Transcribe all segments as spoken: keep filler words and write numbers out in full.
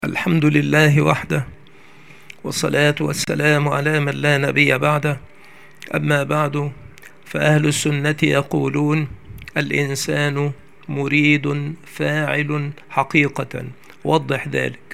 الحمد لله وحده، والصلاة والسلام على من لا نبي بعده. أما بعد، فأهل السنة يقولون: الإنسان مريد فاعل حقيقة. وضح ذلك.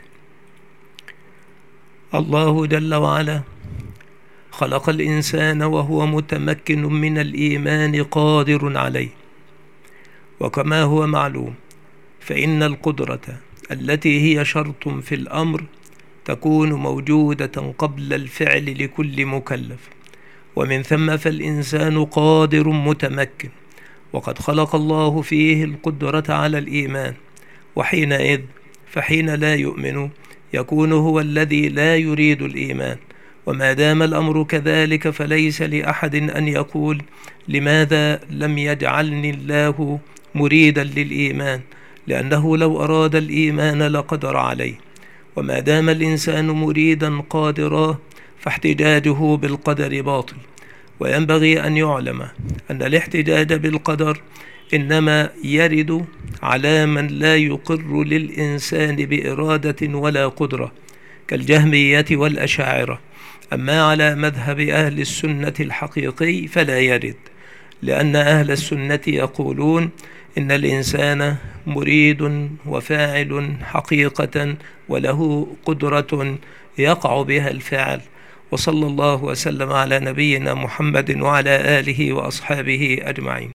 الله جل وعلا خلق الإنسان وهو متمكن من الإيمان قادر عليه، وكما هو معلوم فإن القدرة التي هي شرط في الأمر تكون موجودة قبل الفعل لكل مكلف، ومن ثم فالإنسان قادر متمكن، وقد خلق الله فيه القدرة على الإيمان. وحينئذ فحين لا يؤمن يكون هو الذي لا يريد الإيمان. وما دام الأمر كذلك فليس لأحد أن يقول: لماذا لم يجعلني الله مريدا للإيمان؟ لأنه لو أراد الإيمان لقدر عليه. وما دام الإنسان مريدا قادرا فاحتجاجه بالقدر باطل. وينبغي أن يعلم أن الاحتجاج بالقدر إنما يرد على من لا يقر للإنسان بإرادة ولا قدرة، كالجهمية والأشاعرة. أما على مذهب أهل السنة الحقيقي فلا يرد، لأن أهل السنة يقولون إن الإنسان مريد وفاعل حقيقة، وله قدرة يقع بها الفعل. وصلى الله وسلم على نبينا محمد وعلى آله وأصحابه أجمعين.